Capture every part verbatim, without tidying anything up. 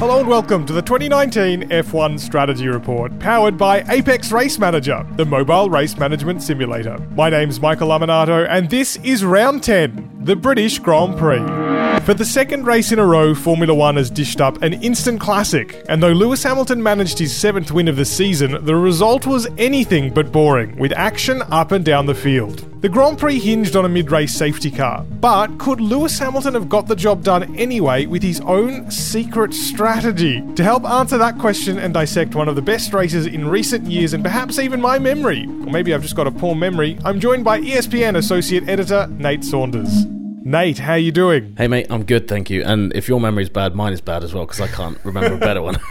Hello and welcome to the twenty nineteen F one Strategy Report, powered by Apex Race Manager, the mobile race management simulator. My name's Michael Laminato, and this is round ten, the British Grand Prix. For the second race in a row, Formula One has dished up an instant classic, and though Lewis Hamilton managed his seventh win of the season, the result was anything but boring, with action up and down the field. The Grand Prix hinged on a mid-race safety car, but could Lewis Hamilton have got the job done anyway with his own secret strategy? To help answer that question and dissect one of the best races in recent years and perhaps even my memory, or maybe I've just got a poor memory, I'm joined by E S P N Associate Editor Nate Saunders. Nate, how you doing? Hey mate, I'm good, thank you. And if your memory's bad, mine is bad as well, because I can't remember a better one.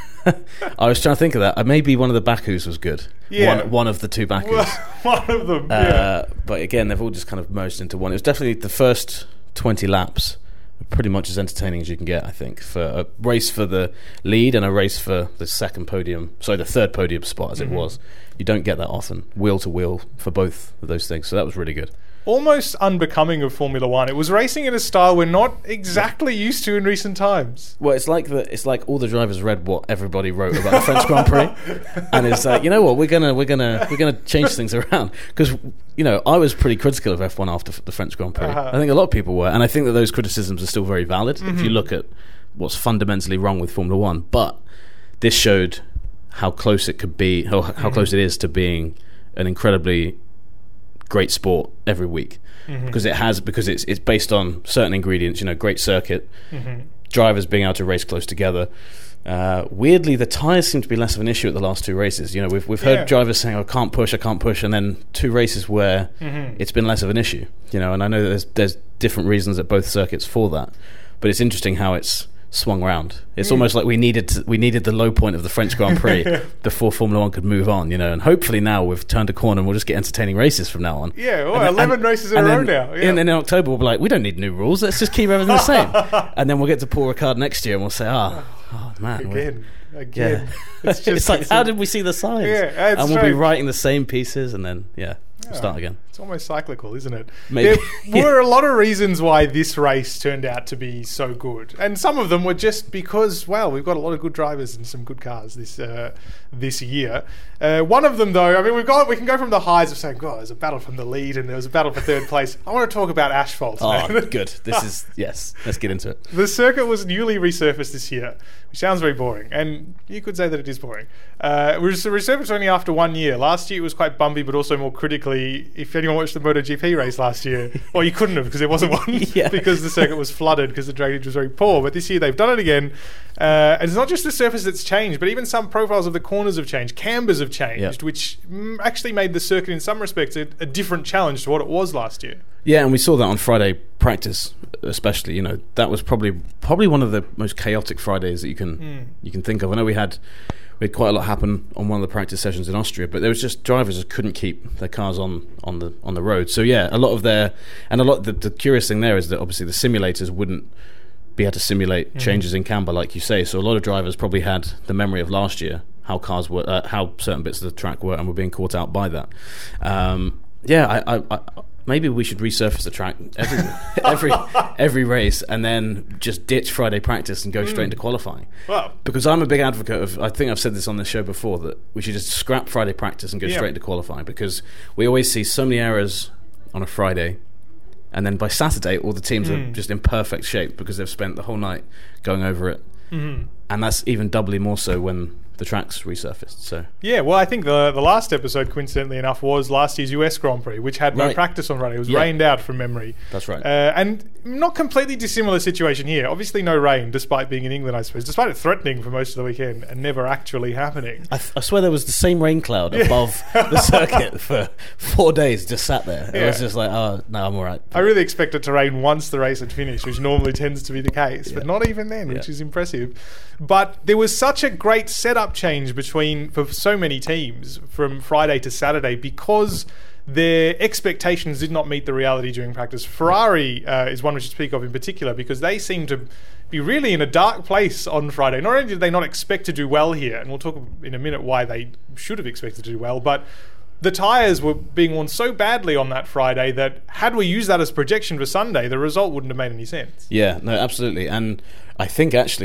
I was trying to think of that. Maybe one of the Bakus was good. Yeah. One, one of the two Bakus. One of them, yeah. Uh, but again, they've all just kind of merged into one. It was definitely the first twenty laps, pretty much as entertaining as you can get, I think, for a race for the lead and a race for the second podium, sorry, the third podium spot as mm-hmm. it was. You don't get that often, wheel to wheel, for both of those things. So that was really good. Almost unbecoming of Formula One. It was racing in a style we're not exactly used to in recent times. Well, it's like the it's like all the drivers read what everybody wrote about the French Grand Prix, and it's like, you know what, we're gonna we're gonna we're gonna change things around, because you know I was pretty critical of F one after the French Grand Prix. Uh-huh. I think a lot of people were, and I think that those criticisms are still very valid mm-hmm. if you look at what's fundamentally wrong with Formula One. But this showed how close it could be, how, how mm-hmm. close it is to being an incredibly great sport every week, mm-hmm. because it has because it's it's based on certain ingredients. You know, great circuit, mm-hmm. drivers being able to race close together. Uh, weirdly, the tyres seem to be less of an issue at the last two races. You know, we've we've heard yeah. drivers saying, "I can't push, I can't push," and then two races where mm-hmm. it's been less of an issue. You know, and I know that there's there's different reasons at both circuits for that, but it's interesting how it's swung around. It's mm. almost like we needed to, we needed the low point of the French Grand Prix before Formula One could move on, you know, and hopefully now we've turned a corner and we'll just get entertaining races from now on. Yeah, well, then, eleven and, races in a row now. Yeah. And then in October we'll be like, we don't need new rules, let's just keep everything the same. And then we'll get to Paul Ricard next year and we'll say, oh, oh man. Again, again. Yeah. It's, just, it's like, how did we see the signs? Yeah, and we'll strange. be writing the same pieces and then, yeah. Yeah, start again. It's almost cyclical, isn't it? Maybe. There were a lot of reasons why this race turned out to be so good, and some of them were just because, well, we've got a lot of good drivers and some good cars this uh, this year. Uh, one of them, though, I mean, we've got we can go from the highs of saying, "God, there's a battle from the lead and there was a battle for third place." I want to talk about asphalt. Oh, good. This is yes. Let's get into it. The circuit was newly resurfaced this year, which sounds very boring, and you could say that it is boring. Uh, it was resurfaced only after one year. Last year it was quite bumpy, but also more critically, if anyone watched the MotoGP race last year, well, you couldn't have because there wasn't one yeah. because the circuit was flooded because the drainage was very poor. But this year they've done it again. Uh, and it's not just the surface that's changed, but even some profiles of the corners have changed. Cambers have changed, yep. which mm, actually made the circuit in some respects a, a different challenge to what it was last year. Yeah, and we saw that on Friday practice, especially. You know, that was probably probably one of the most chaotic Fridays that you can mm. you can think of. I know we had we had quite a lot happen on one of the practice sessions in Austria, but there was just drivers just couldn't keep their cars on, on the on the road. So yeah, a lot of their and a lot the, the curious thing there is that obviously the simulators wouldn't be able to simulate mm. changes in camber, like you say. So a lot of drivers probably had the memory of last year, how cars were, uh, how certain bits of the track were, and were being caught out by that. Um, yeah, I, I, I, maybe we should resurface the track every every every race, and then just ditch Friday practice and go mm. straight into qualifying. Wow. Because I'm a big advocate of, I think I've said this on this show before, that we should just scrap Friday practice and go yeah. straight into qualifying, because we always see so many errors on a Friday. And then by Saturday, all the teams mm. are just in perfect shape because they've spent the whole night going over it. Mm-hmm. And that's even doubly more so when the track's resurfaced. So yeah, well, I think the the last episode, coincidentally enough, was last year's U S Grand Prix, which had no right. practice on Friday. It was yeah. rained out from memory. That's right. Uh, and not completely dissimilar situation here. Obviously no rain, despite being in England, I suppose, despite it threatening for most of the weekend and never actually happening. I, th- I swear there was the same rain cloud yeah. above the circuit for four days, just sat there. It yeah. was just like, oh, no, I'm all right. I really expect it to rain once the race had finished, which normally tends to be the case, yeah. but not even then, which yeah. is impressive. But there was such a great setup change between for so many teams from Friday to Saturday because their expectations did not meet the reality during practice. Ferrari uh, is one we should speak of in particular because they seem to be really in a dark place on Friday. Not only did they not expect to do well here, and we'll talk in a minute why they should have expected to do well, but the tyres were being worn so badly on that Friday that had we used that as projection for Sunday, the result wouldn't have made any sense. Yeah, no, absolutely. And I think actually that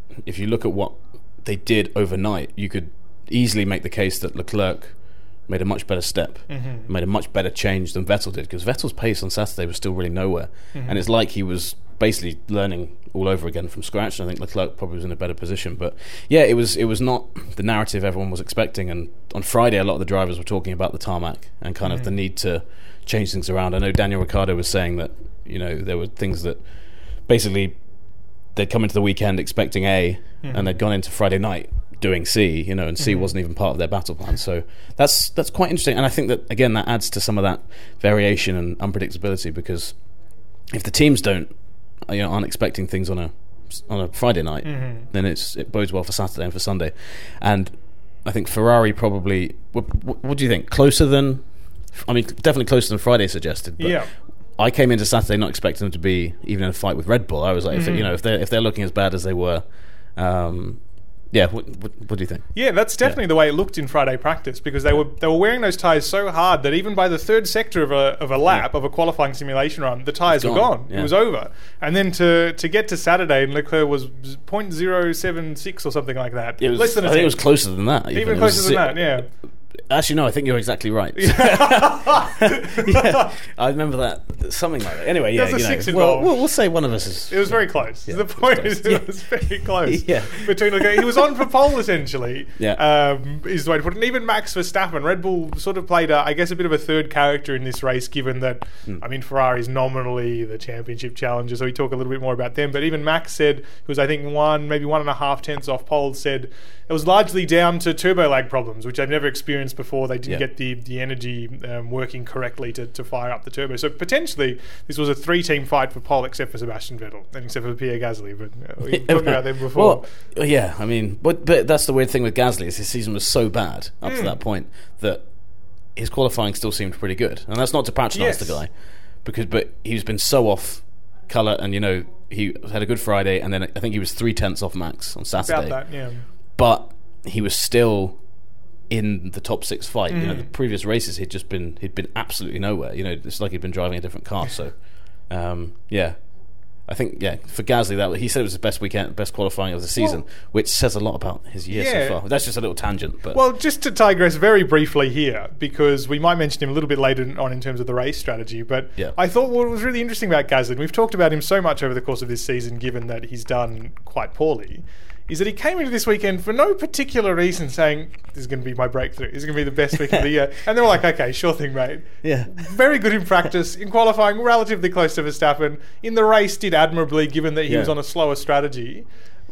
if you look at what they did overnight, you could easily make the case that Leclerc made a much better step, mm-hmm. made a much better change than Vettel did, because Vettel's pace on Saturday was still really nowhere, mm-hmm. and it's like he was basically learning all over again from scratch. And I think Leclerc probably was in a better position, but yeah, it was it was not the narrative everyone was expecting. And on Friday, a lot of the drivers were talking about the tarmac and kind mm-hmm. of the need to change things around. I know Daniel Ricciardo was saying that, you know, there were things that basically they'd come into the weekend expecting A, mm-hmm. and they'd gone into Friday night doing C, you know, and C mm-hmm. wasn't even part of their battle plan. So that's that's quite interesting, and I think that again that adds to some of that variation and unpredictability, because if the teams don't, you know, aren't expecting things on a on a Friday night, mm-hmm. then it's it bodes well for Saturday and for Sunday. And I think Ferrari probably. What, what do you think? Closer than? I mean, definitely closer than Friday suggested. But yeah. I came into Saturday not expecting them to be even in a fight with Red Bull. I was like, mm-hmm. if, you know, if they're if they're looking as bad as they were. Um, Yeah, what, what, what do you think? Yeah, that's definitely yeah. the way it looked in Friday practice, because they were they were wearing those tyres so hard that even by the third sector of a of a lap yeah. of a qualifying simulation run, the tyres were gone. Yeah. It was over. And then to to get to Saturday, and Leclerc was zero point zero seven six or something like that. It was, Less than a I think it was closer than that. Even, even closer than that, yeah. Actually, no, I think you're exactly right. yeah, I remember that. Something like that. Anyway, yeah, There's you a know, six well, involved. we'll, we'll say one of us is... It was very close. Yeah, the point it was is, it yeah. was very close. yeah. Between Leclerc, he was on for pole, essentially, yeah. um, is the way to put it. And even Max Verstappen, Red Bull sort of played, a, I guess, a bit of a third character in this race, given that, mm. I mean, Ferrari's nominally the championship challenger, so we talk a little bit more about them. But even Max said, who was, I think, one, maybe one and a half tenths off pole, said it was largely down to turbo lag problems, which I've never experienced before. They didn't yeah. get the, the energy um, working correctly to, to fire up the turbo. So potentially, this was a three-team fight for pole, except for Sebastian Vettel and except for Pierre Gasly. But uh, we talked about them before. Well, yeah, I mean, but, but that's the weird thing with Gasly, is his season was so bad up mm. to that point that his qualifying still seemed pretty good. And that's not to patronise yes. the guy, because but he's been so off colour, and, you know, he had a good Friday, and then I think he was three tenths off Max on Saturday. About that, yeah. But he was still in the top six fight. Mm. You know, the previous races he'd just been he'd been absolutely nowhere. You know, it's like he'd been driving a different car. So, um, yeah, I think yeah for Gasly, that he said it was his best weekend, best qualifying of the season, well, which says a lot about his year yeah. so far. That's just a little tangent, but well, just to digress very briefly here, because we might mention him a little bit later on in terms of the race strategy. But yeah. I thought what was really interesting about Gasly, and we've talked about him so much over the course of this season, given that he's done quite poorly, is that he came into this weekend for no particular reason saying, this is going to be my breakthrough, this is going to be the best weekend of the year. And they were like, okay, sure thing, mate. Yeah. Very good in practice, in qualifying, relatively close to Verstappen. In the race, did admirably, given that he yeah. was on a slower strategy.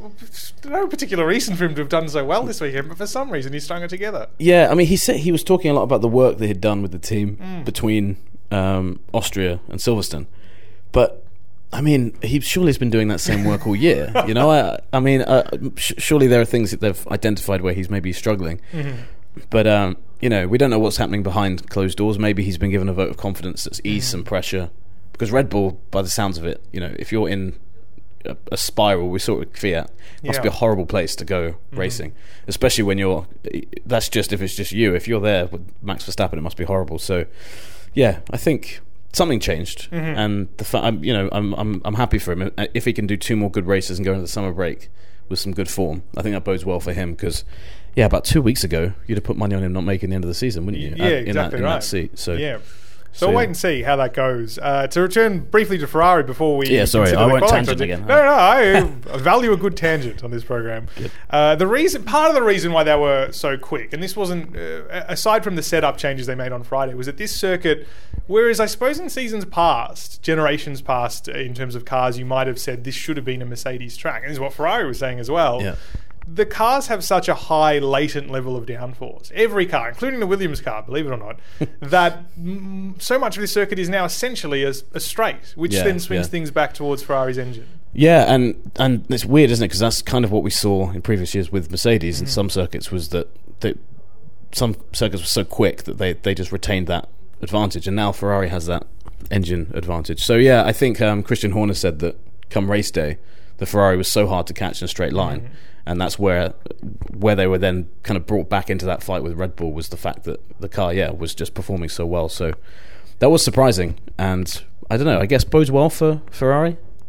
No particular reason for him to have done so well this weekend, but for some reason he strung it together. Yeah, I mean, he said he was talking a lot about the work they had done with the team mm. between um, Austria and Silverstone. But I mean, he surely has been doing that same work all year. You know, I, I mean, uh, sh- surely there are things that they've identified where he's maybe struggling. Mm-hmm. But, um, you know, we don't know what's happening behind closed doors. Maybe he's been given a vote of confidence that's eased mm-hmm. some pressure. Because Red Bull, by the sounds of it, you know, if you're in a, a spiral, we saw it with Fiat, it must yeah. be a horrible place to go mm-hmm. racing. Especially when you're, that's just if it's just you. If you're there with Max Verstappen, it must be horrible. So, yeah, I think something changed, mm-hmm. and the fa- I'm, you know, I'm I'm I'm happy for him if he can do two more good races and go into the summer break with some good form. I think that bodes well for him, because, yeah, about two weeks ago you'd have put money on him not making the end of the season, wouldn't you? Yeah, uh, exactly in that, in right. that seat. So yeah. So, So, we'll wait yeah. and see how that goes. Uh, to return briefly to Ferrari before we... Yeah, sorry, consider I the won't qualifying tangent strategy. again. No, no, I value a good tangent on this program. Uh, the reason, part of the reason why they were so quick, and this wasn't, uh, aside from the setup changes they made on Friday, was that this circuit, whereas I suppose in seasons past, generations past, in terms of cars, you might have said this should have been a Mercedes track. And this is what Ferrari was saying as well. Yeah. The cars have such a high latent level of downforce. Every car, including the Williams car, believe it or not, that mm, so much of this circuit is now essentially a, a straight, which Yeah, then swings yeah. things back towards Ferrari's engine. Yeah, and and it's weird, isn't it? Because that's kind of what we saw in previous years with Mercedes Mm-hmm. in some circuits, was that they, some circuits were so quick that they, they just retained that advantage, and now Ferrari has that engine advantage. So yeah, I think um, Christian Horner said that come race day, the Ferrari was so hard to catch in a straight line, mm-hmm. and that's where where they were then kind of brought back into that fight with Red Bull, was the fact that the car, yeah, was just performing so well. So that was surprising, and I don't know, I guess bodes well for Ferrari.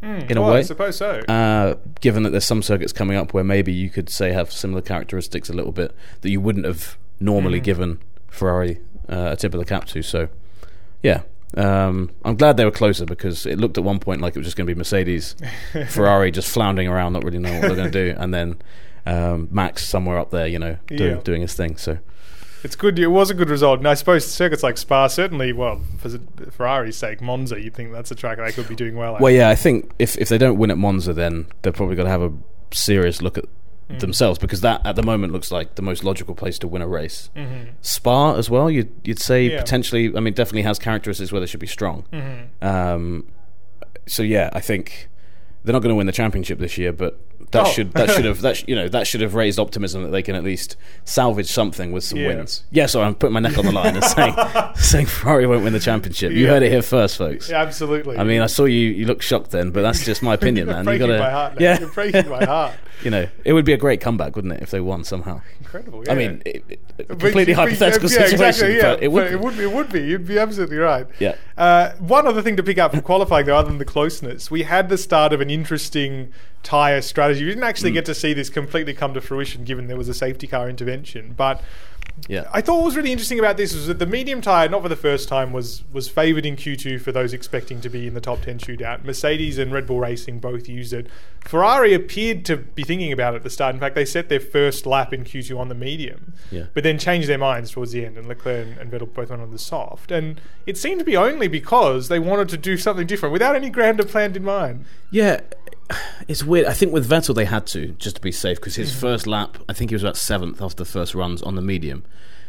Mm, in a well, way. I suppose so. Uh, given that there's some circuits coming up where maybe you could say have similar characteristics a little bit that you wouldn't have normally mm. given Ferrari uh, a tip of the cap to. So, yeah. Um, I'm glad they were closer because it looked at one point like it was just going to be Mercedes, Ferrari just floundering around, not really knowing what they're going to do, and then um, Max somewhere up there, you know, doing, yeah. doing his thing. So it's good. It was a good result, and I suppose circuits like Spa certainly. Well, for Ferrari's sake, Monza, you'd think that's a track they could be doing well at. Well, yeah, I think if if they don't win at Monza, then they're probably going to have a serious look at Mm. themselves, because that at the moment looks like the most logical place to win a race. Mm-hmm. Spa as well, you'd, you'd say yeah. potentially, I mean, definitely has characteristics where they should be strong. Mm-hmm. Um, so yeah, I think they're not going to win the championship this year, but that oh. should that should have that sh- you know that should have raised optimism that they can at least salvage something with some yeah. wins. Yeah, so I'm putting my neck on the line and saying saying Ferrari won't win the championship. You yeah. heard it here first, folks. Yeah, absolutely. I mean, I saw you you look shocked then, but that's just my opinion, You're man. breaking You gotta, my heart. yeah, You're breaking my heart. You know, it would be a great comeback, wouldn't it, if they won somehow? Incredible. Yeah. I mean, it, it, a But completely you- hypothetical yeah, situation, exactly, yeah. but it would. But it would be. It would be. You'd be absolutely right. Yeah. Uh, one other thing to pick up from qualifying, though, other than the closeness, we had the start of an interesting tyre strategy. We didn't actually Mm. get to see this completely come to fruition, given there was a safety car intervention, but. Yeah. I thought what was really interesting about this was that the medium tyre, not for the first time, was was favoured in Q two for those expecting to be in the top ten shootout. Mercedes and Red Bull Racing both used it. Ferrari appeared to be thinking about it at the start. In fact, they set their first lap in Q two on the medium, Yeah. but then changed their minds towards the end, and Leclerc and Vettel both went on the soft. And it seemed to be only because they wanted to do something different without any grander plan in mind. Yeah, it's weird. I think with Vettel they had to, just to be safe, because his mm-hmm. first lap, I think he was about seventh after the first runs on the medium.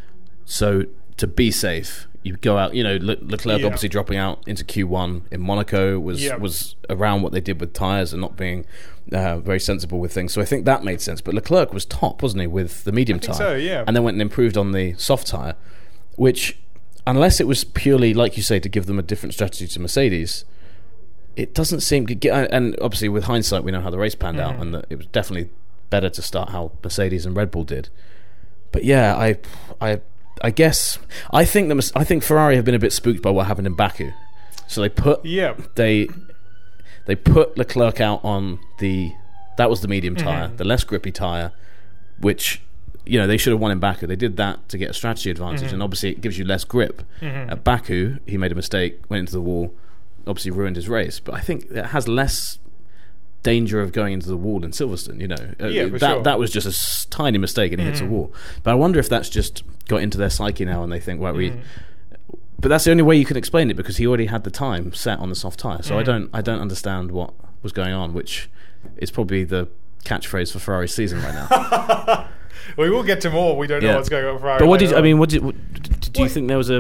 So to be safe, you go out. You know, Le- Leclerc yeah. obviously dropping out into Q one in Monaco was yeah. was around what they did with tyres and not being uh, very sensible with things. So I think that made sense. But Leclerc was top, wasn't he, with the medium tyre? So yeah, and then went and improved on the soft tyre, which, unless it was purely, like you say, to give them a different strategy to Mercedes, it doesn't seem to get. And obviously, with hindsight, we know how the race panned mm-hmm. out, and that it was definitely better to start how Mercedes and Red Bull did. But yeah, I, I, I guess I think that I think Ferrari have been a bit spooked by what happened in Baku, so they put yeah they they put Leclerc out on the that was the medium tyre, mm-hmm. the less grippy tyre, which. You know, they should have won in Baku. They did that to get a strategy advantage, mm-hmm. and obviously it gives you less grip. Mm-hmm. At Baku, he made a mistake, went into the wall, obviously ruined his race. But I think it has less danger of going into the wall in Silverstone. You know, yeah, uh, for that sure. that was just a s- tiny mistake, and he mm-hmm. hits a wall. But I wonder if that's just got into their psyche now, and they think, well, mm-hmm. we. But that's the only way you can explain it, because he already had the time set on the soft tyre. So mm-hmm. I don't, I don't understand what was going on, which is probably the catchphrase for Ferrari's season right now. We will get to more. We don't know Yeah. what's going on with Ferrari. But what did later I mean? on. What did? What, do you What- think there was a?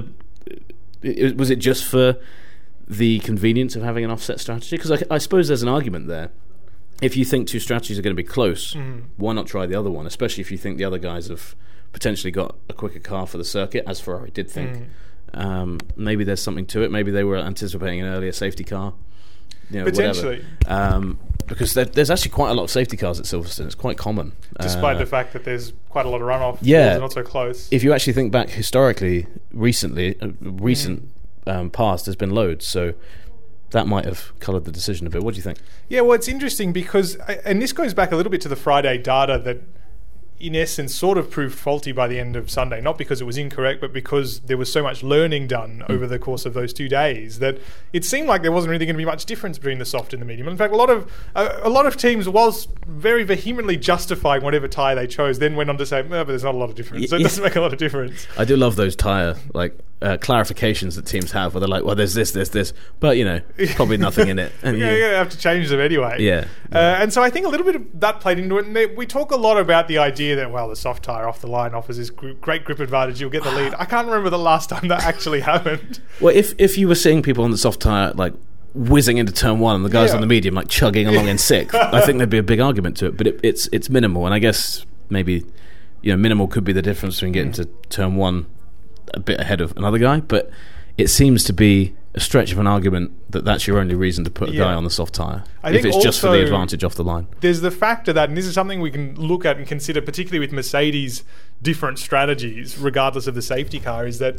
it- Was it just for the convenience of having an offset strategy? Because I, I suppose there's an argument there. If you think two strategies are going to be close, Mhm. why not try the other one? Especially if you think the other guys have potentially got a quicker car for the circuit, as Ferrari did think. Mhm. Um, maybe there's something to it. Maybe they were anticipating an earlier safety car. You know, Potentially. whatever. Um, because there, there's actually quite a lot of safety cars at Silverstone. It's quite common. Despite Uh, the fact that there's quite a lot of runoff, Yeah. they're not so close. if you actually think back historically, recently, uh, recent Mm. um, past, there's been loads. So that might have coloured the decision a bit. What do you think? Yeah, well, it's interesting because, and this goes back a little bit to the Friday data that, in essence, sort of proved faulty by the end of Sunday. Not because it was incorrect, but because there was so much learning done Mm. over the course of those two days that it seemed like there wasn't really going to be much difference between the soft and the medium. In fact, a lot of uh, a lot of teams, whilst very vehemently justifying whatever tyre they chose, then went on to say, oh, but there's not a lot of difference. So it Yeah. doesn't make a lot of difference. I do love those tyre like uh, clarifications that teams have, where they're like, "Well, there's this, this, this," but you know, probably nothing in it. And Yeah, you- you're going to have to change them anyway. yeah, Uh, and so I think a little bit of that played into it. And they, we talk a lot about the idea that, well, the soft tyre off the line offers this gr- great grip advantage. You'll get the lead. I can't remember the last time that actually happened. Well, if if you were seeing people on the soft tyre like whizzing into turn one and the guys Yeah. on the medium like chugging along in sixth, I think there'd be a big argument to it. But it, it's it's minimal, and I guess maybe you know minimal could be the difference between getting Mm. to turn one a bit ahead of another guy. But it seems to be a stretch of an argument that that's your only reason to put a Yeah. guy on the soft tyre. I If think it's just for the also- advantage off the line. There's the factor that, and this is something we can look at and consider, particularly with Mercedes' different strategies, regardless of the safety car, is that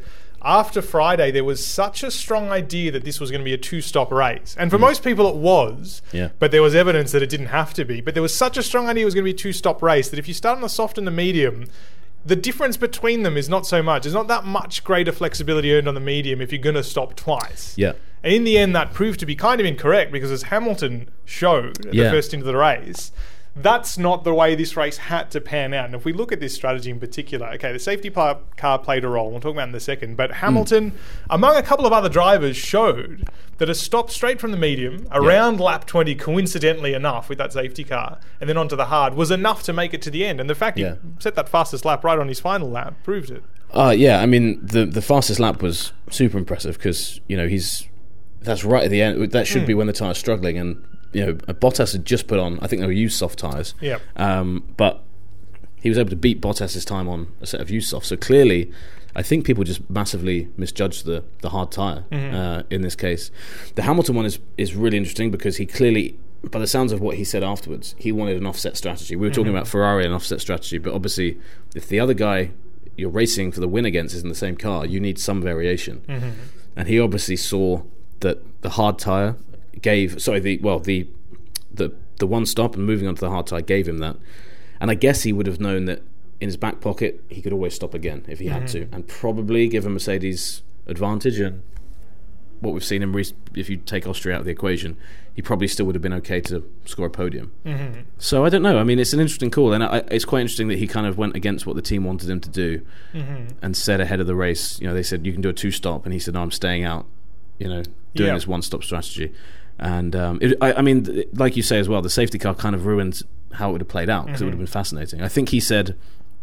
after Friday, there was such a strong idea that this was going to be a two-stop race. And for mm. most people, it was. Yeah. But there was evidence that it didn't have to be. But there was such a strong idea it was going to be a two-stop race that if you start on the soft and the medium, the difference between them is not so much. There's not that much greater flexibility earned on the medium if you're going to stop twice. Yeah. And in the end, that proved to be kind of incorrect because as Hamilton showed at yeah. the first into the race, that's not the way this race had to pan out. And if we look at this strategy in particular, okay, the safety car played a role. We'll talk about it in a second. But Hamilton, mm. among a couple of other drivers, showed that a stop straight from the medium, around yeah. lap twenty, coincidentally enough, with that safety car, and then onto the hard, was enough to make it to the end. And the fact yeah. he set that fastest lap right on his final lap proved it. Uh, yeah, I mean, the, the fastest lap was super impressive because, you know, he's... That's right at the end. That should mm. be when the tyre's struggling. And, you know, Bottas had just put on, I think they were used soft tyres. Yeah. Um, but he was able to beat Bottas's time on a set of used soft. So clearly, I think people just massively misjudged the, the hard tyre mm-hmm. uh, in this case. The Hamilton one is, is really interesting because he clearly, by the sounds of what he said afterwards, he wanted an offset strategy. We were mm-hmm. talking about Ferrari and offset strategy, but obviously, if the other guy you're racing for the win against is in the same car, you need some variation. Mm-hmm. And he obviously saw that the hard tyre gave sorry the well the the the one stop and moving on to the hard tyre gave him that, and I guess he would have known that in his back pocket he could always stop again if he mm-hmm. had to, and probably give a Mercedes advantage. And what we've seen him re- if you take Austria out of the equation, he probably still would have been okay to score a podium. Mm-hmm. So I don't know. I mean, it's an interesting call, and I, it's quite interesting that he kind of went against what the team wanted him to do mm-hmm. and said ahead of the race. You know, they said you can do a two stop, and he said, "No, I'm staying out." You know, doing yeah. this one-stop strategy. And, um, it, I, I mean, like you say as well, the safety car kind of ruined how it would have played out because mm-hmm. it would have been fascinating. I think he said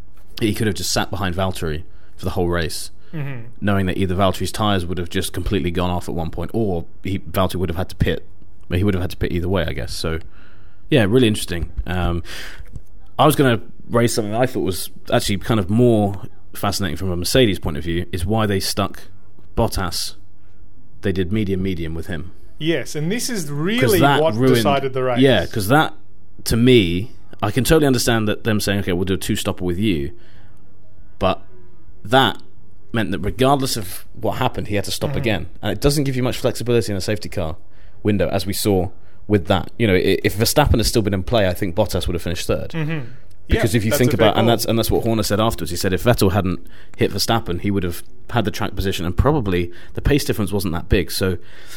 he could have just sat behind Valtteri for the whole race, mm-hmm. knowing that either Valtteri's tyres would have just completely gone off at one point or he, Valtteri would have had to pit. But he would have had to pit either way, I guess. So, yeah, really interesting. Um, I was going to raise something that I thought was actually kind of more fascinating from a Mercedes point of view, is why they stuck Bottas. They did medium-medium with him. Yes, and this is really what ruined, decided the race. Yeah, because that, to me, I can totally understand that them saying, okay, we'll do a two-stopper with you, but that meant that regardless of what happened, he had to stop mm-hmm. again. And it doesn't give you much flexibility in a safety car window, as we saw with that. You know, if Verstappen had still been in play, I think Bottas would have finished third. Mm-hmm. Because yeah, if you think about, and that's and that's what Horner said afterwards, he said if Vettel hadn't hit Verstappen, he would have had the track position, and probably the pace difference wasn't that big. So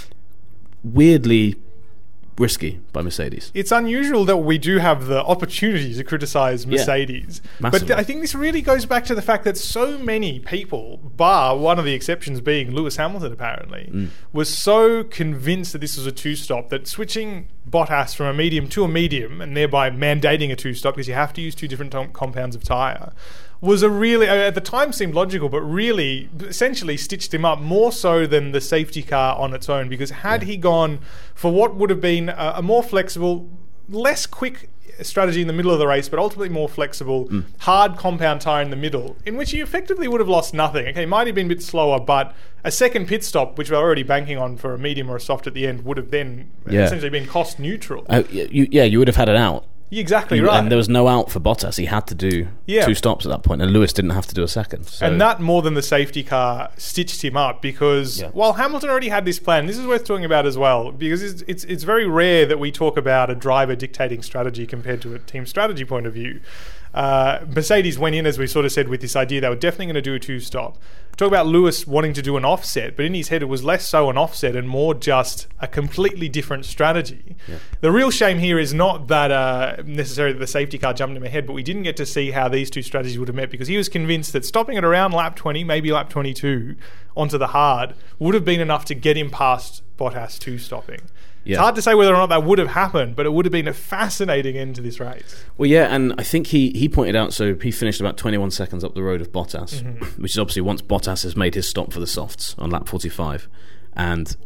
weirdly risky by Mercedes. It's unusual that we do have the opportunity to criticise Mercedes. Yeah, but I think this really goes back to the fact that so many people, bar one of the exceptions being Lewis Hamilton apparently, mm. was so convinced that this was a two-stop that switching Bottas from a medium to a medium and thereby mandating a two-stop because you have to use two different tom- compounds of tyre was a really, at the time seemed logical, but really essentially stitched him up more so than the safety car on its own, because had yeah. he gone for what would have been a, a more flexible, less quick strategy in the middle of the race, but ultimately more flexible, mm. hard compound tyre in the middle, in which he effectively would have lost nothing. Okay, might have been a bit slower, but a second pit stop, which we're already banking on for a medium or a soft at the end, would have then yeah. essentially been cost neutral. Uh, you, yeah, you would have had it out. Exactly you, right. And there was no out for Bottas. He had to do yeah. two stops at that point, and Lewis didn't have to do a second. So. And that, more than the safety car, stitched him up because yeah. while Hamilton already had this plan, this is worth talking about as well, because it's, it's it's very rare that we talk about a driver dictating strategy compared to a team strategy point of view. Uh, Mercedes went in, as we sort of said, with this idea they were definitely going to do a two-stop. Talk about Lewis wanting to do an offset, but in his head it was less so an offset and more just a completely different strategy. Yeah. The real shame here is not that uh, necessarily the safety car jumped him ahead, but we didn't get to see how these two strategies would have met, because he was convinced that stopping at around lap twenty, maybe lap twenty-two, onto the hard would have been enough to get him past Bottas two-stopping. Yeah. It's hard to say whether or not that would have happened, but it would have been a fascinating end to this race. Well, yeah, and I think he, he pointed out, so he finished about twenty-one seconds up the road of Bottas, mm-hmm. which is obviously once Bottas has made his stop for the softs on lap forty-five. And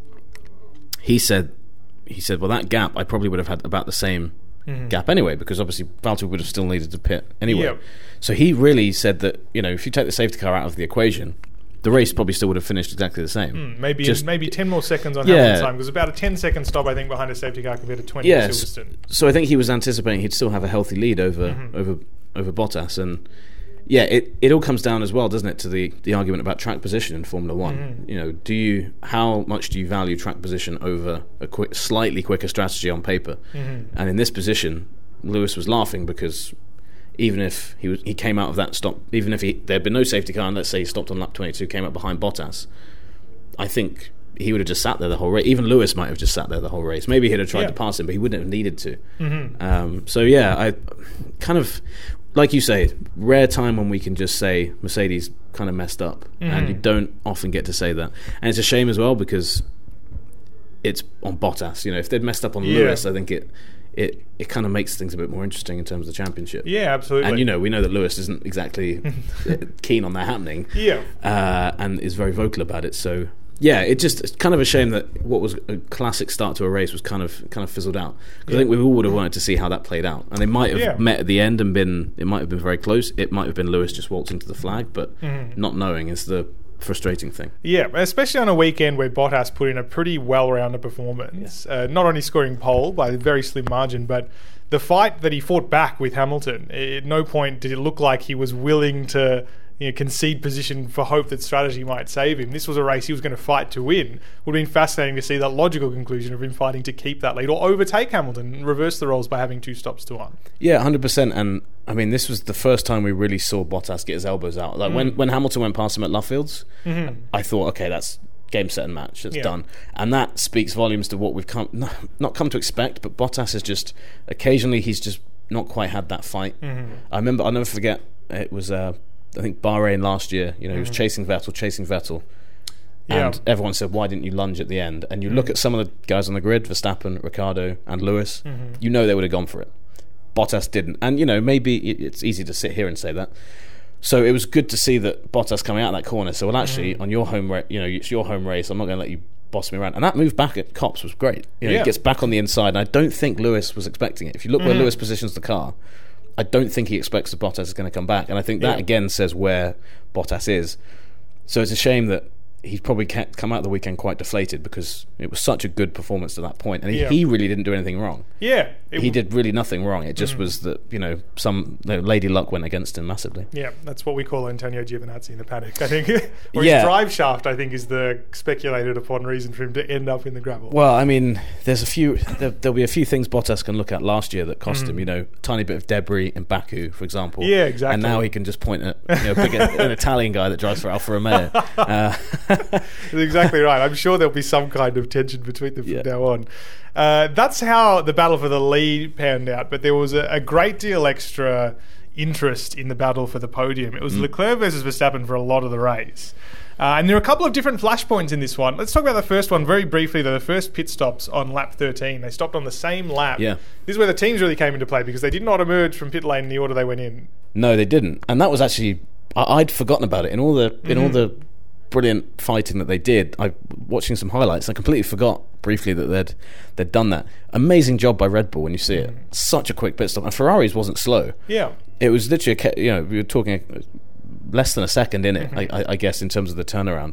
he said, he said, well, that gap, I probably would have had about the same mm-hmm. gap anyway, because obviously Valtteri would have still needed to pit anyway. Yep. So he really said that, you know, if you take the safety car out of the equation, the race probably still would have finished exactly the same. Mm, maybe Just, maybe ten more seconds on yeah. Hamilton's time. It was about a ten second stop, I think, behind a safety car compared to twenty yeah, at Silverstone. So I think he was anticipating he'd still have a healthy lead over mm-hmm. over over Bottas, and yeah, it, it all comes down as well, doesn't it, to the, the argument about track position in Formula One. Mm-hmm. You know, do you how much do you value track position over a quick, slightly quicker strategy on paper? Mm-hmm. And in this position, Lewis was laughing because even if he was, he came out of that stop, even if he, there had been no safety car, and let's say he stopped on lap twenty-two, came up behind Bottas, I think he would have just sat there the whole race. Even Lewis might have just sat there the whole race. Maybe he'd have tried yeah. to pass him, but he wouldn't have needed to. Mm-hmm. Um, so yeah, I kind of, like you say, rare time when we can just say Mercedes kind of messed up, mm-hmm. and you don't often get to say that. And it's a shame as well because it's on Bottas. You know, if they'd messed up on yeah. Lewis, I think it it it kind of makes things a bit more interesting in terms of the championship. Yeah, absolutely. And you know, we know that Lewis isn't exactly keen on that happening. Yeah, uh, and is very vocal about it. So. Yeah, it just it's kind of a shame that what was a classic start to a race was kind of kind of fizzled out. Because yeah. I think we all would have wanted to see how that played out, and they might have yeah. met at the end and been it might have been very close. It might have been Lewis just waltzing to the flag, but mm-hmm. not knowing is the frustrating thing. Yeah, especially on a weekend where Bottas put in a pretty well-rounded performance, yeah. uh, not only scoring pole by a very slim margin, but the fight that he fought back with Hamilton. At no point did it look like he was willing to. You know, concede position for hope that strategy might save him. This was a race he was going to fight to win. Would have been fascinating to see that logical conclusion of him fighting to keep that lead or overtake Hamilton and reverse the roles by having two stops to one. Yeah, one hundred percent. And I mean, this was the first time we really saw Bottas get his elbows out. Like mm. when, when Hamilton went past him at Luffields, mm-hmm. I thought, okay, that's game, set and match. It's yeah. done. And that speaks volumes to what we've come not come to expect, but Bottas is just, occasionally he's just not quite had that fight. Mm-hmm. I remember, I'll never forget, it was... Uh, I think Bahrain last year, you know, he was mm-hmm. chasing Vettel, chasing Vettel, yeah. and everyone said, why didn't you lunge at the end? And you mm-hmm. look at some of the guys on the grid, Verstappen, Ricciardo and Lewis, mm-hmm. you know they would have gone for it. Bottas didn't. And, you know, maybe it's easy to sit here and say that. So it was good to see that Bottas coming out of that corner. So, well, actually, mm-hmm. on your home race, you know, it's your home race, I'm not going to let you boss me around. And that move back at Copse was great. You know, yeah. he gets back on the inside, and I don't think Lewis was expecting it. If you look mm-hmm. where Lewis positions the car, I don't think he expects that Bottas is going to come back, and I think that yeah. again says where Bottas is. So it's a shame that he's probably come out of the weekend quite deflated because it was such a good performance to that point, and he, yeah. he really didn't do anything wrong. Yeah, he w- did really nothing wrong. It just mm-hmm. was that, you know, some you know, lady luck went against him massively. Yeah, that's what we call Antonio Giovinazzi in the paddock, I think. Or yeah. his drive shaft, I think, is the speculated upon reason for him to end up in the gravel. Well, I mean, there's a few. There, there'll be a few things Bottas can look at last year that cost mm-hmm. him. You know, a tiny bit of debris in Baku, for example. Yeah, exactly. And now he can just point at you know, big, an Italian guy that drives for Alfa Romeo. Uh, Exactly right. I'm sure there'll be some kind of tension between them from yeah. now on. Uh, that's how the battle for the lead panned out, but there was a, a great deal extra interest in the battle for the podium. It was mm. Leclerc versus Verstappen for a lot of the race. Uh, and there are a couple of different flashpoints in this one. Let's talk about the first one very briefly. The first pit stops on lap thirteen. They stopped on the same lap. Yeah. This is where the teams really came into play because they did not emerge from pit lane in the order they went in. No, they didn't. And that was actually... I, I'd forgotten about it. In all the... In mm. all the brilliant fighting that they did, I watching some highlights, I completely forgot briefly that they'd they'd done that. Amazing job by Red Bull when you see it. Such a quick pit stop, and Ferrari's wasn't slow. Yeah, it was literally a, you know we were talking less than a second in it, mm-hmm. I, I guess, in terms of the turnaround,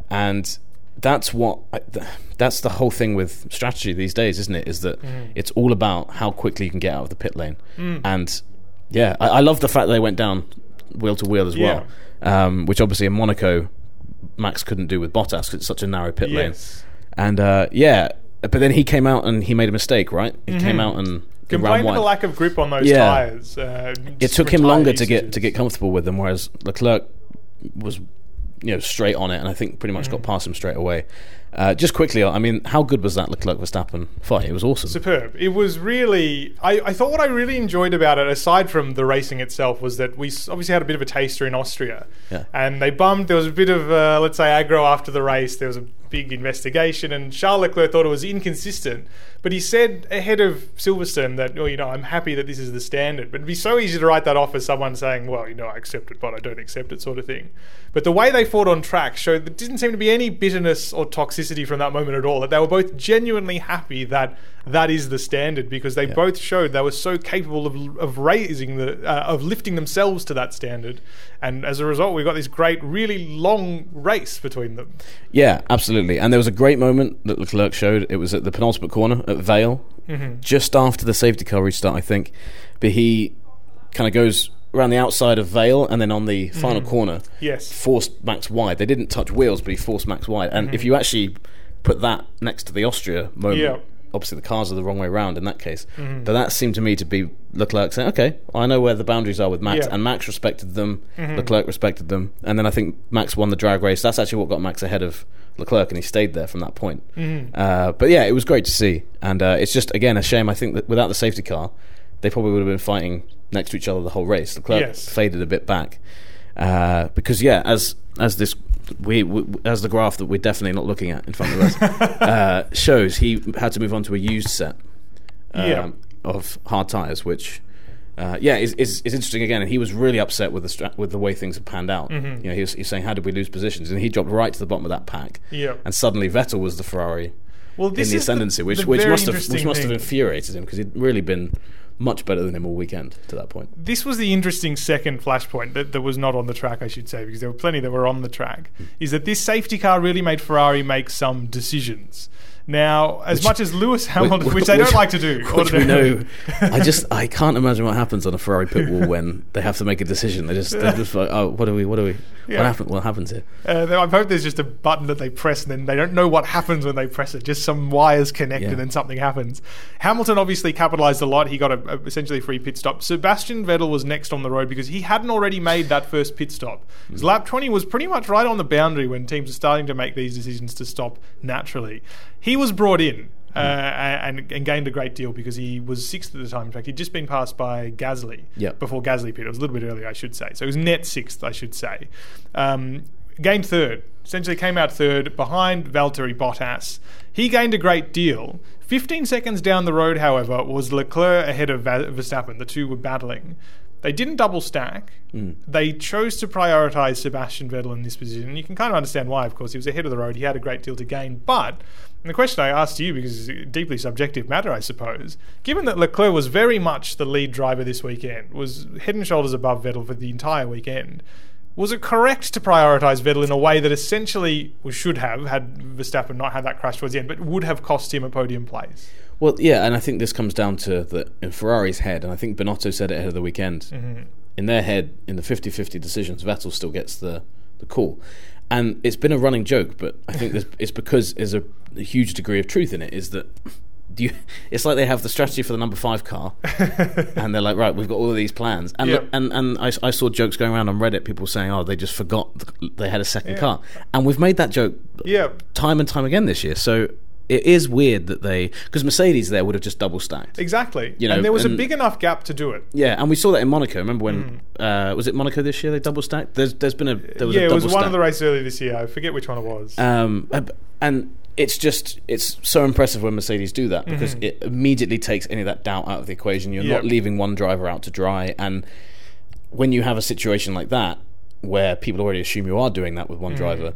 and that's what that's the whole thing with strategy these days, isn't it? Is that mm. it's all about how quickly you can get out of the pit lane, mm. and yeah, I, I love the fact that they went down wheel to wheel as well, yeah. um, which obviously in Monaco Max couldn't do with Bottas because it's such a narrow pit yes. lane. And uh, yeah, but then he came out and he made a mistake, right? He mm-hmm. came out and complained of the lack of grip on those yeah. tyres. Uh, it took him longer to get to get comfortable with them, whereas Leclerc was, you know, straight on it, and I think pretty much mm-hmm. got past him straight away. Uh, just quickly, I mean, how good was that Leclerc Verstappen fight? It was awesome. Superb. It was really... I, I thought what I really enjoyed about it, aside from the racing itself, was that we obviously had a bit of a taster in Austria. Yeah. And they bummed. There was a bit of, uh, let's say, aggro after the race. There was a big investigation, and Charles Leclerc thought it was inconsistent. But he said ahead of Silverstone that, oh, you know, I'm happy that this is the standard. But it'd be so easy to write that off as someone saying, well, you know, I accept it, but I don't accept it, sort of thing. But the way they fought on track showed there didn't seem to be any bitterness or toxicity from that moment at all. That they were both genuinely happy that that is the standard, because they yeah. both showed they were so capable of of raising the uh, of lifting themselves to that standard. And as a result, we got this great, really long race between them. Yeah, absolutely. And there was a great moment that Leclerc showed. It was at the penultimate corner at Vale, mm-hmm. just after the safety car restart, I think. But he kind of goes around the outside of Vale, and then on the final Mm. corner, Yes. forced Max wide. They didn't touch wheels, but he forced Max wide. And Mhm. if you actually put that next to the Austria moment, Yeah. obviously the cars are the wrong way around in that case. Mhm. But that seemed to me to be Leclerc saying, okay, I know where the boundaries are with Max, Yeah. and Max respected them, Mhm. Leclerc respected them, and then I think Max won the drag race. That's actually what got Max ahead of Leclerc, and he stayed there from that point. Mhm. Uh, but yeah, it was great to see, and uh, it's just, again, a shame. I think that without the safety car, they probably would have been fighting next to each other the whole race. Leclerc Yes. faded a bit back, uh, because yeah, as as this we, we as the graph that we're definitely not looking at in front of us uh, shows, he had to move on to a used set um, Yeah. of hard tires, which uh, yeah is, is is interesting again. And he was really upset with the stra- with the way things had panned out. Mhm. You know, he was, he was saying, "How did we lose positions?" And he dropped right to the bottom of that pack, Yeah. and suddenly Vettel was the Ferrari Well, in this the is the- ascendancy, which the which very must have which interesting must have thing. infuriated him, because he'd really been much better than him all weekend to that point. This was the interesting second flashpoint that, that was not on the track, I should say, because there were plenty that were on the track, is that this safety car really made Ferrari make some decisions. Now, as Which- much as Lewis Hamilton, which, which- they which- don't like to do, Which we ordinarily. know. I just I can't imagine what happens on a Ferrari pit wall when they have to make a decision. They just they're just like, oh, what do we? What do we? Yeah. What happened? What happens here? Uh, I hope there's just a button that they press and then they don't know what happens when they press it. Just some wires connect Yeah. and then something happens. Hamilton obviously capitalised a lot. He got a, a, essentially a free pit stop. Sebastian Vettel was next on the road because he hadn't already made that first pit stop. His lap twenty was pretty much right on the boundary when teams are starting to make these decisions to stop naturally. He was brought in. Uh, and, and gained a great deal because he was sixth at the time. In fact, he'd just been passed by Gasly Yep. before Gasly pitted. It was a little bit earlier, I should say. So he was net sixth, I should say. Um, gained third. Essentially came out third behind Valtteri Bottas. He gained a great deal. fifteen seconds down the road, however, was Leclerc ahead of Va- Verstappen. The two were battling. They didn't double stack. Mm. They chose to prioritise Sebastian Vettel in this position. You can kind of understand why, of course. He was ahead of the road. He had a great deal to gain. But, and the question I asked you, because it's a deeply subjective matter, I suppose, given that Leclerc was very much the lead driver this weekend, was head and shoulders above Vettel for the entire weekend, was it correct to prioritise Vettel in a way that essentially we should have, had Verstappen not had that crash towards the end, but would have cost him a podium place? Well, yeah, and I think this comes down to the in Ferrari's head, and I think Binotto said it ahead of the weekend. Mm-hmm. In their head, in the fifty-fifty decisions, Vettel still gets the, the call. And it's been a running joke, but I think there's, it's because there's a, a huge degree of truth in it, is that you, it's like they have the strategy for the number five car, and they're like, right, we've got all of these plans. And Yep. and, and I, I saw jokes going around on Reddit, people saying, oh, they just forgot they had a second Yeah. car. And we've made that joke Yeah. time and time again this year. So it is weird that they, because Mercedes there would have just double stacked. Exactly. You know, and there was a and- big enough gap to do it. Yeah, and we saw that in Monaco. Remember when uh, was it Monaco this year? They double stacked. There's there's been a there was yeah, a it double was one stack. of the races earlier this year. I forget which one it was. Um, and it's just it's so impressive when Mercedes do that, because Mhm. it immediately takes any of that doubt out of the equation. You're Yep. not leaving one driver out to dry, and when you have a situation like that where people already assume you are doing that with one Mhm. driver,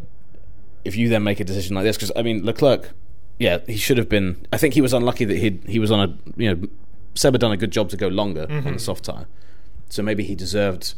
if you then make a decision like this, because I mean Leclerc, yeah, he should have been. I think he was unlucky that he he was on a you know Seb had done a good job to go longer on Mhm. the soft tyre, so maybe he deserved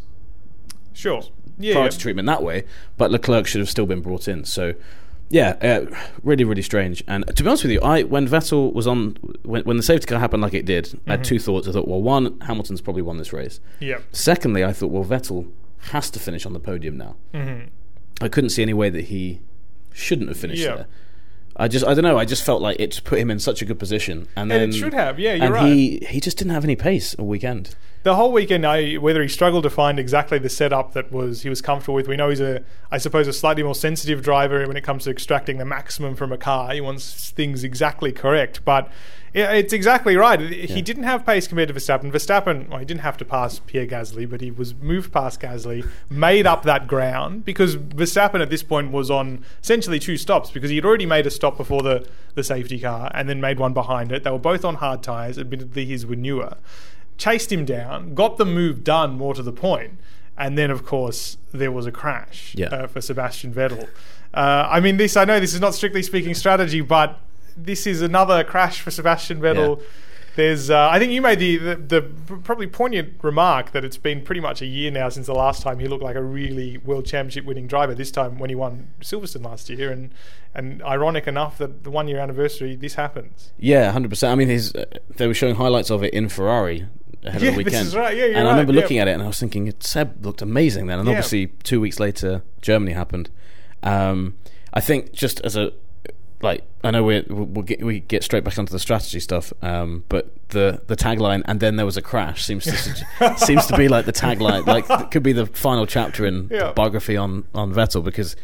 Sure. Yeah. priority treatment that way, but Leclerc should have still been brought in. So yeah, uh, really really strange. And to be honest with you, I when Vettel was on when, when the safety car happened like it did, I had Mhm. two thoughts. I thought, well, one, Hamilton's probably won this race. Yeah. Secondly, I thought, well, Vettel has to finish on the podium now. Mm-hmm. I couldn't see any way that he shouldn't have finished Yeah. there. I just I don't know, I just felt like it put him in such a good position, and then And it should have. Yeah, you're and right. he he just didn't have any pace all weekend. The whole weekend, I, whether he struggled to find exactly the setup that was he was comfortable with. We know he's a, I suppose, a slightly more sensitive driver when it comes to extracting the maximum from a car. He wants things exactly correct, but it, it's exactly right. He Yeah. didn't have pace compared to Verstappen. Verstappen, well, he didn't have to pass Pierre Gasly, but he was moved past Gasly, made up that ground because Verstappen at this point was on essentially two stops because he'd already made a stop before the, the safety car and then made one behind it. They were both on hard tyres. Admittedly, his were newer. Chased him down, got the move done, more to the point, and then of course there was a crash Yeah. uh, for Sebastian Vettel. Uh, I mean, this I know this is not strictly speaking strategy, but this is another crash for Sebastian Vettel. Yeah. There's, uh, I think you made the, the the probably poignant remark that it's been pretty much a year now since the last time he looked like a really world championship winning driver. This time when he won Silverstone last year, and and ironic enough that the one year anniversary this happens. Yeah, one hundred percent. I mean, his uh, they were showing highlights of it in Ferrari ahead yeah, of the weekend. This is right. Yeah, you're and right. I remember yeah. looking at it and I was thinking, Seb looked amazing then. And Yeah. obviously, two weeks later, Germany happened. Um, I think just as a like, I know we we'll get we get straight back onto the strategy stuff, um, but the the tagline "and then there was a crash" seems to seems to be like the tagline, like it could be the final chapter in Yeah. the biography on on Vettel, because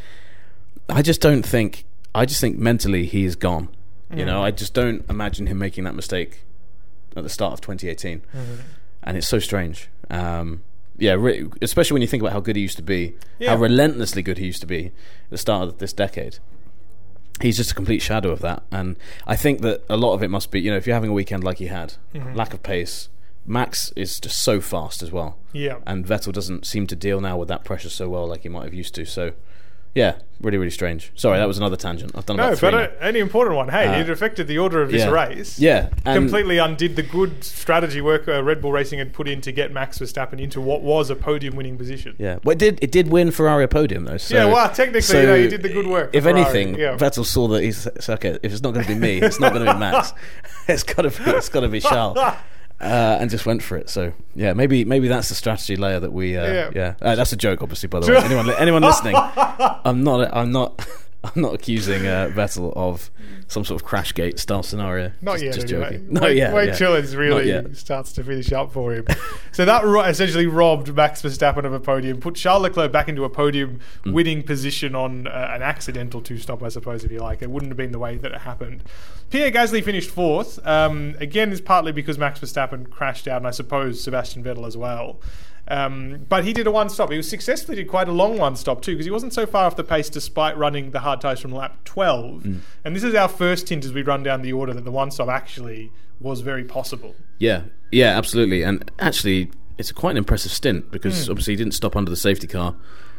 I just don't think I just think mentally he is gone. You Mm. know, I just don't imagine him making that mistake at the start of twenty eighteen, Mm-hmm. and it's so strange. Um, yeah, re- especially when you think about how good he used to be, Yeah. how relentlessly good he used to be at the start of this decade. He's just a complete shadow of that, and I think that a lot of it must be, you know, if you're having a weekend like he had, Mm-hmm. lack of pace. Max is just so fast as well, Yeah. and Vettel doesn't seem to deal now with that pressure so well like he might have used to. So, yeah, really, really strange. Sorry, that was another tangent. I've done No, about three but now. a, any important one. Hey, Uh, it affected the order of this yeah. race. Yeah, and Completely undid the good strategy work uh, Red Bull Racing had put in to get Max Verstappen into what was a podium-winning position. Yeah, well, it did it did win Ferrari a podium though. So, yeah, well, technically, so you know, he did the good work. for If Ferrari. anything, yeah. Vettel saw that he's it's okay. If it's not going to be me, it's not going to be Max. It's got to be it's got to be Charles, uh, and just went for it. So yeah, maybe maybe that's the strategy layer that we. Uh, Yeah. yeah, Uh, that's a joke, obviously. By the way, anyone li- anyone listening, I'm not I'm not I'm not accusing uh, Vettel of some sort of Crashgate style scenario. Not just, yet, just anyway. joking. No, wait, yeah, wait yeah. till it really yet. starts to finish up for him. So that ro- essentially robbed Max Verstappen of a podium, put Charles Leclerc back into a podium-winning position on uh, an accidental two-stop, I suppose, if you like. It wouldn't have been the way that it happened. Pierre Gasly finished fourth. Um, again, is partly because Max Verstappen crashed out, and I suppose Sebastian Vettel as well. Um, but he did a one-stop. He was successfully did quite a long one-stop too, because he wasn't so far off the pace despite running the hard tyres from lap twelve. Mm. And this is our first hint as we run down the order that the one-stop actually was very possible. Yeah, yeah, absolutely. And actually, it's quite an impressive stint because Hmm. obviously he didn't stop under the safety car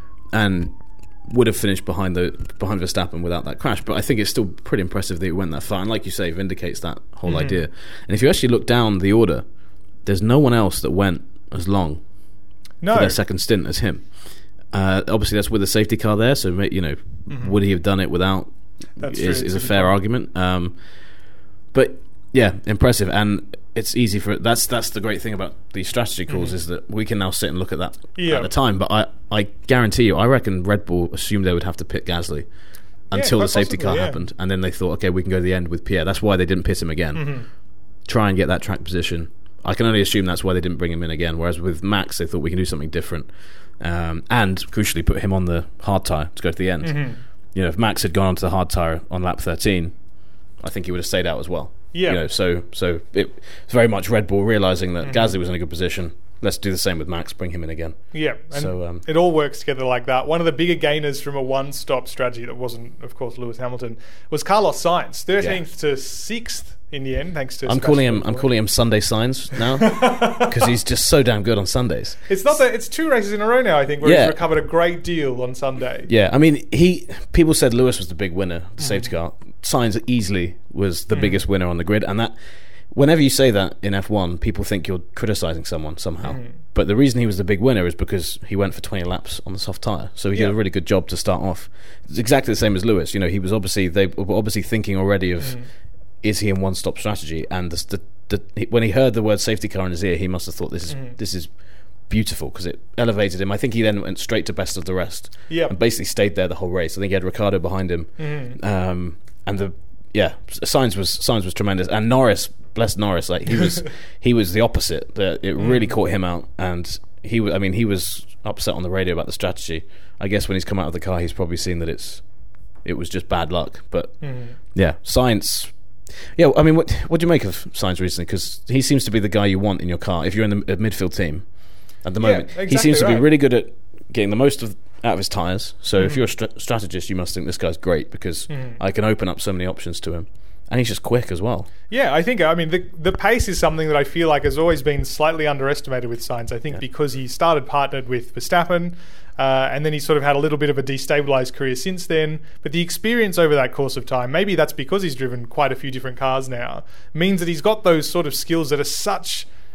and would have finished behind the behind Verstappen without that crash. But I think it's still pretty impressive that he went that far. And like you say, vindicates that whole Mhm. idea. And if you actually look down the order, there's no one else that went as long No. for their second stint as him. Uh, obviously, that's with the safety car there. So ma- you know, Mhm. would he have done it without? That's is, true. is a It's a fair good point. argument. Um, but yeah, impressive, and it's easy for that's that's the great thing about these strategy calls Mhm. is that we can now sit and look at that Yeah. at the time. But I, I guarantee you, I reckon Red Bull assumed they would have to pit Gasly until quite the safety possibly, car yeah. happened, and then they thought, okay, we can go to the end with Pierre. That's why they didn't pit him again. Mhm. Try and get that track position. I can only assume that's why they didn't bring him in again. Whereas with Max, they thought we can do something different, um, and crucially put him on the hard tyre to go to the end. Mhm. You know, if Max had gone onto the hard tyre on lap thirteen, I think he would have stayed out as well. Yeah. You know, so so it's very much Red Bull realising that Mhm. Gasly was in a good position. Let's do the same with Max. Bring him in again. Yeah, and So, um, it all works together like that. One of the bigger gainers from a one-stop strategy that wasn't, of course, Lewis Hamilton was Carlos Sainz, thirteenth to sixth in the end, thanks to. I'm Sebastian calling him. I'm Vettel. calling him Sunday Signs now because he's just so damn good on Sundays. It's not that it's two races in a row now. I think where Yeah. he's recovered a great deal on Sunday. Yeah, I mean, he. People said Lewis was the big winner, the Mm. safety car. Sainz easily was the Mm. biggest winner on the grid, and that. Whenever you say that in F one, people think you're criticising someone somehow. Mhm. But the reason he was the big winner is because he went for twenty laps on the soft tyre. So he Yeah. did a really good job to start off. It's exactly the same as Lewis. You know, he was obviously they were obviously thinking already of Mhm. is he in one stop strategy? And the, the, the, when he heard the word safety car in his ear, he must have thought this is Mhm. this is beautiful because it elevated him. I think he then went straight to best of the rest Yeah. and basically stayed there the whole race. I think he had Ricciardo behind him, Mhm. um, and the yeah, Sainz was Sainz was tremendous, and Norris, bless Norris, like he was he was the opposite. That it really Mm. caught him out, and he w- I mean he was upset on the radio about the strategy. I guess when he's come out of the car, he's probably seen that it's it was just bad luck. But Mhm. yeah, Sainz. Yeah, I mean, what what do you make of Sainz recently? Because he seems to be the guy you want in your car if you're in the uh, midfield team at the Yeah, moment. he exactly seems to right. be really good at getting the most of out of his tyres. So if Mhm. you're a str- strategist, you must think this guy's great because Mhm. I can open up so many options to him, and he's just quick as well. Yeah, I think, I mean, the the pace is something that I feel like has always been slightly underestimated with Sainz. I think Yeah. because he started partnered with Verstappen, uh, and then he sort of had a little bit of a destabilised career since then. But the experience over that course of time, maybe that's because he's driven quite a few different cars now, means that he's got those sort of skills that are such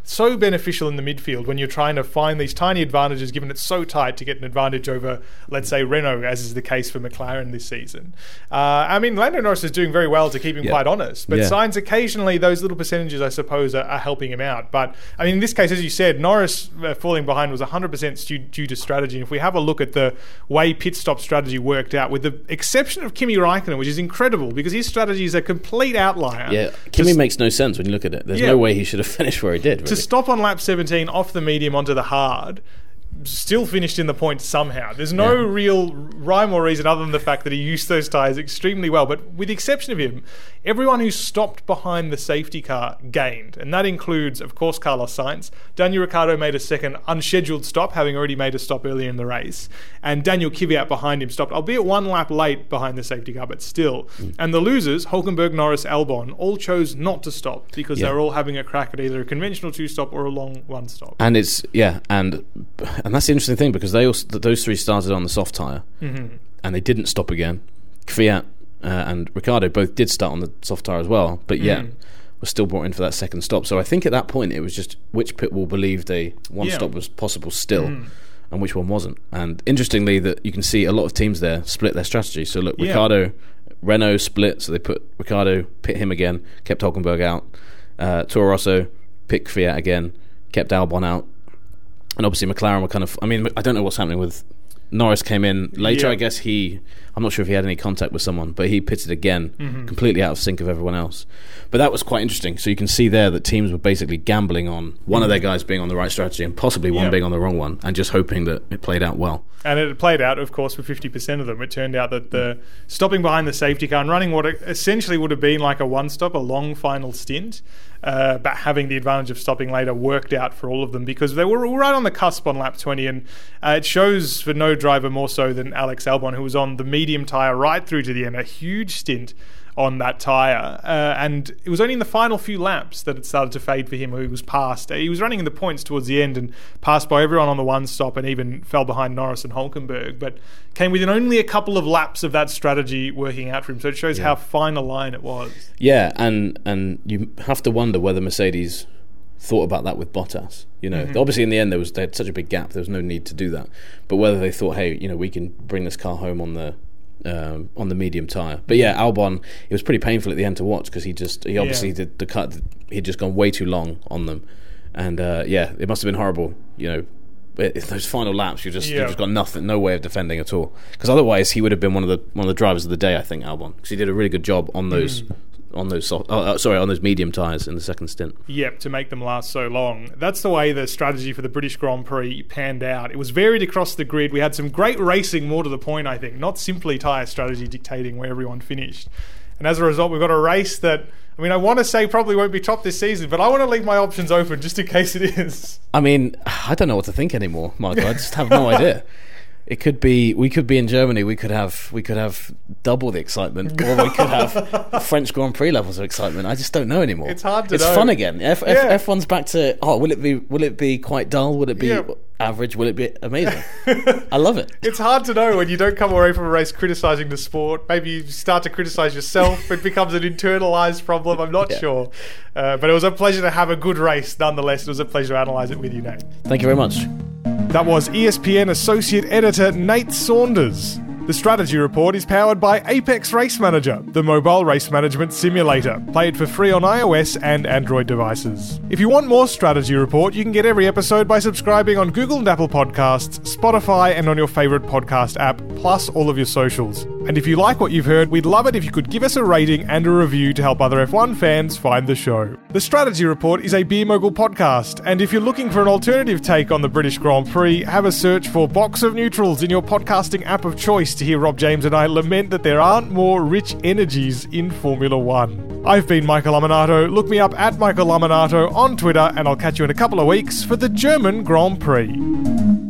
so beneficial in the midfield when you're trying to find these tiny advantages, given it's so tight, to get an advantage over, let's say, Renault, as is the case for McLaren this season. Uh, I mean, Lando Norris is doing very well, to keep him yeah. quite honest, but yeah. Sainz occasionally, those little percentages, I suppose, are, are helping him out. But, I mean, in this case, as you said, Norris uh, falling behind was one hundred percent due, due to strategy. And if we have a look at the way pit stop strategy worked out, with the exception of Kimi Raikkonen, which is incredible, because his strategy is a complete outlier. Yeah, Kimi Just, makes no sense when you look at it. There's yeah. no way he should have finished where he did. Really. To stop on lap seventeen, off the medium onto the hard, still finished in the points somehow. There's no yeah. real rhyme or reason other than the fact that he used those tyres extremely well. But with the exception of him, everyone who stopped behind the safety car gained. And that includes, of course, Carlos Sainz. Daniel Ricciardo made a second unscheduled stop, having already made a stop earlier in the race. And Daniel Kvyat behind him stopped, albeit one lap late behind the safety car, but still. Mm. And the losers, Hülkenberg, Norris, Albon, all chose not to stop because yeah. they were all having a crack at either a conventional two-stop or a long one-stop. And it's, yeah, and... And that's the interesting thing, because they also, those three started on the soft tyre mm-hmm. and they didn't stop again. Kvyat uh, and Ricciardo both did start on the soft tyre as well, but yet mm. were still brought in for that second stop. So I think at that point it was just which pit wall believed a one yeah. stop was possible still mm. and which one wasn't. And interestingly, that you can see a lot of teams there split their strategy. So look, yeah. Ricciardo, Renault split, so they put Ricciardo, pit him again, kept Hülkenberg out. uh, Toro Rosso pit Kvyat again, kept Albon out. And obviously McLaren were kind of... I mean, I don't know what's happening with... Norris came in later. Yeah. I guess he... I'm not sure if he had any contact with someone, but he pitted again, mm-hmm. completely out of sync of everyone else. But that was quite interesting. So you can see there that teams were basically gambling on one mm-hmm. of their guys being on the right strategy and possibly one yeah. being on the wrong one, and just hoping that it played out well. And it played out, of course, for fifty percent of them. It turned out that the stopping behind the safety car and running what essentially would have been like a one-stop, a long final stint, uh, but having the advantage of stopping later worked out for all of them, because they were right on the cusp on lap twenty, and uh, it shows for no driver more so than Alex Albon, who was on the medium tyre right through to the end, a huge stint on that tyre, uh, and it was only in the final few laps that it started to fade for him, where he was passed. He was running in the points towards the end and passed by everyone on the one stop, and even fell behind Norris and Hülkenberg, but came within only a couple of laps of that strategy working out for him. So it shows yeah. how fine a line it was. Yeah, and and you have to wonder whether Mercedes thought about that with Bottas. You know, mm-hmm. obviously in the end there was they had such a big gap, there was no need to do that. But whether they thought, hey, you know, we can bring this car home on the Um, on the medium tyre. But yeah, Albon, it was pretty painful at the end to watch, because he just he obviously yeah. did the cut, he'd just gone way too long on them, and uh, yeah, it must have been horrible. You know, it, those final laps, you just yeah. you just got nothing, no way of defending at all. Because otherwise, he would have been one of the one of the drivers of the day, I think, Albon, because he did a really good job on those. Mm. On those soft, oh, uh, sorry, on those medium tyres in the second stint. Yep, to make them last so long. That's the way the strategy for the British Grand Prix panned out. It was varied across the grid. We had some great racing, more to the point, I think, not simply tyre strategy dictating where everyone finished. And as a result, we've got a race that, I mean, I want to say probably won't be top this season, but I want to leave my options open just in case it is. I mean, I don't know what to think anymore, Michael. I just have no idea. It could be. We could be in Germany. We could have. We could have double the excitement, or we could have French Grand Prix levels of excitement. I just don't know anymore. It's hard to. It's know. fun again. F, yeah. F, F one's back to. Oh, will it be? Will it be quite dull? Will it be yeah. average? Will it be amazing? I love it. It's hard to know when you don't come away from a race criticising the sport. Maybe you start to criticise yourself. It becomes an internalised problem. I'm not yeah. sure. Uh, but it was a pleasure to have a good race. Nonetheless, it was a pleasure to analyse it with you, Nate. Thank you very much. That was E S P N Associate Editor Nate Saunders. The Strategy Report is powered by Apex Race Manager, the mobile race management simulator. Play it for free on iOS and Android devices. If you want more Strategy Report, you can get every episode by subscribing on Google and Apple Podcasts, Spotify, and on your favourite podcast app, plus all of your socials. And if you like what you've heard, we'd love it if you could give us a rating and a review to help other F one fans find the show. The Strategy Report is a Beer Mogul podcast, and if you're looking for an alternative take on the British Grand Prix, have a search for Box of Neutrals in your podcasting app of choice to hear Rob James and I lament that there aren't more rich energies in Formula One. I've been Michael Laminato. Look me up at Michael Laminato on Twitter, and I'll catch you in a couple of weeks for the German Grand Prix.